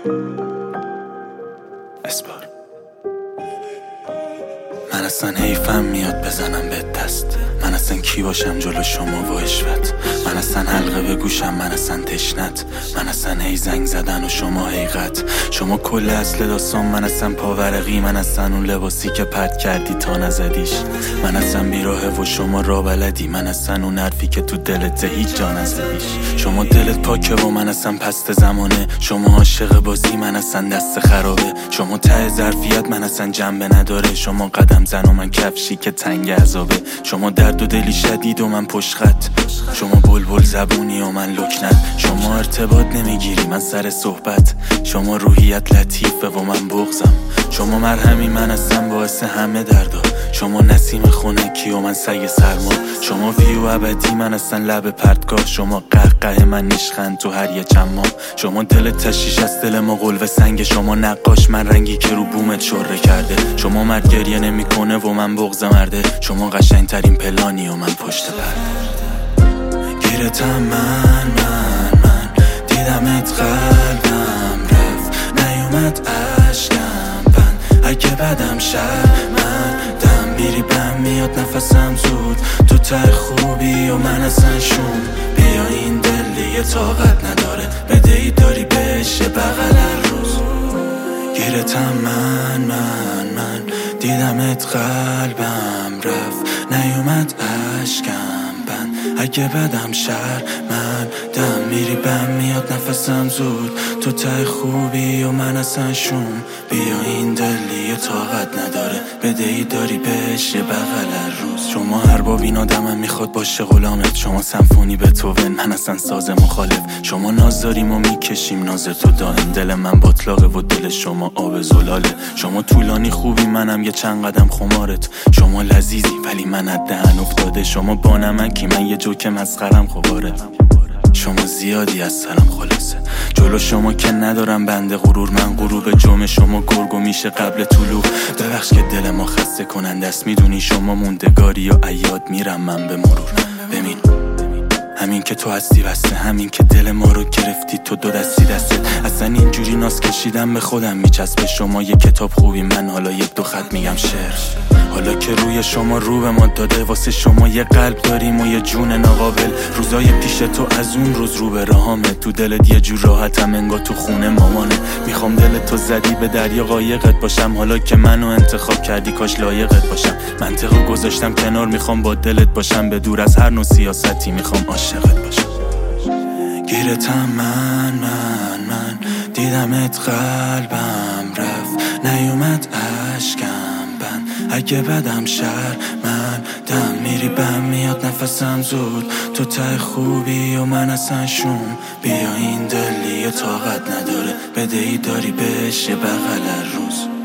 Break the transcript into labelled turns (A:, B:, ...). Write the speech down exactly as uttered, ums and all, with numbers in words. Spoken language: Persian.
A: اسپار من اصلا حیفم میاد بزنم به دست. من اصلا کی باشم جلو شما و عشقت. من اصلا حلقه به گوشم، من اصلا تشنت. من اصلا هی زنگ زدن و شما حقیقت. شما کل اصل داستان، من اصلا پاورقی. من اصلا اون لباسی که پرت کردی تا نزدیش. من اصلا بیراهه و شما را بلدی. من اصلا اون حرفی که تو دلت هیچ جا نزدیش. شما دلت پاکه و من اصلا پست زمانه. شما عاشق بازی، من اصلا دست خرابه. شما ته ظرفیت، من اصلا جنبه نداره. شما قدم زن و من کفشی که تنگ عذابه. شما درد و دلی شدید و من پشت خط. شما بلبل زبونی و من لکنت. شما ارتباط نمیگیری، من سر صحبت. شما روحیت لطیفه و من بغضم. شما مرهمی، من اصلا باعث همه دردا. شما نسیم خونکی و من سگ سرما. شما ویو ابدی، من اصلا لب پرتگاه. شما قهقه، من نیشخند تو هر یه چما. شما دلت تشیش از دل ما قلوه سنگ. شما نقاش، من رنگی که رو بومت شره کرده. شما مرد گریه نمی کنه و من بغض مرده. شما قشنگ ترین پلانی و من پشت پرده. گیرتم من من من دیدمت قلبم رفت نیومد عشقم بند. اگه بدم شرمندم میری بهم میاد نفسم زود. تو ته خوبی و من اصلا شوم. بیا این دل دیگه طاقت نداره، بدهی داری بهش بغل روز. گیرتم من من من دیدمت قلبم رفت نیومد عشقم بند. اگه بدم شر من دم میری بهم میاد نفسم زود. تو ته خوبی و من اصلا شوم. بیا این دل دیگه طاقت نداره، بدهی داری بهش بغل روز. شما ارباب این آدمم میخواد باشه غلامت. شما سمفونی بتوون، من اصلا ساز مخالف. شما ناز داریم و میکشیم ناز تو دائم. دل من باطلاقه و دل شما آب زلاله. شما طولانی خوبی، منم یه چند قدم خمارت. شما لذیذی ولی من از دهن افتاده. شما با نمکی، من یه جوک مسخرم خواره. شما زیادی از سرم خلاصه. جلو شما که ندارم بنده غرور. من غروب جمع شما گرگو میشه قبل طلوع. ببخش که دل ما خسته کننده است. میدونی شما موندگاری و عیاد میرم من به مرور. ببین همین که تو هستی بسته، همین که دل ما رو گرفتی تو دو دستی دسته. اصلا اینجوری ناز کشیدم به خودم میچسبه. شما یه کتاب خوبی، من حالا یک دو خط میگم شعر. حالا که روی شما رو به ما داده، واسه شما یه قلب داریم و یه جون ناقابل. روزای پیش تو از اون روز رو به راهامه. تو دلت یه جور راحتم انگار تو خونه مامانه. میخوام دلت تو زدی به دریا قایقت باشم. حالا که منو انتخاب کردی کاش لایقت باشم. منطقو گذاشتم کنار، میخوام با دلت باشم. به دور از هر نوع سیاستی میخوام عاشقت باشم. گیرتم من من من دیدمت قلبم رفت نیومد عشقم بند. اگه بدم شر من دم میری بهم میاد نفسم زود. تو ته خوبی و من اصلا شوم. بیا این دلی طاقت نداره، بدهی داری بهش بغل روز.